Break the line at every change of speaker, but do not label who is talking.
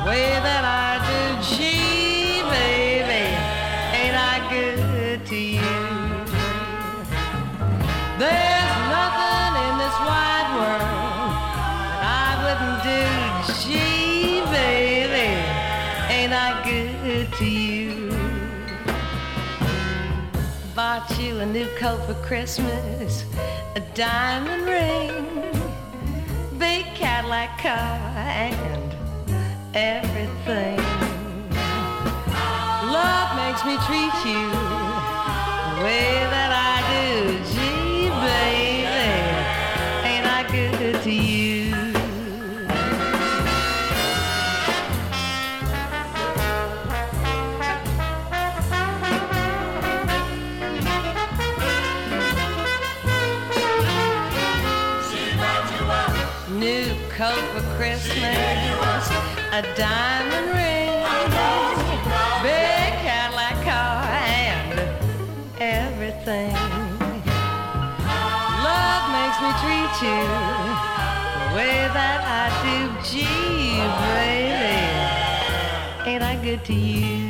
way that I do. Gee, baby, ain't I good to you? There's nothing in this wide world that I wouldn't do. Gee, baby, ain't I good to you? Bought you a new coat for Christmas, a diamond ring, big Cadillac car, and everything. Love makes me treat you the way that I do. Gee, baby, ain't I good to you? New coat for Christmas, a diamond ring, big Cadillac car, and everything. Love makes me treat you the way that I do. Gee, baby, ain't I good to you?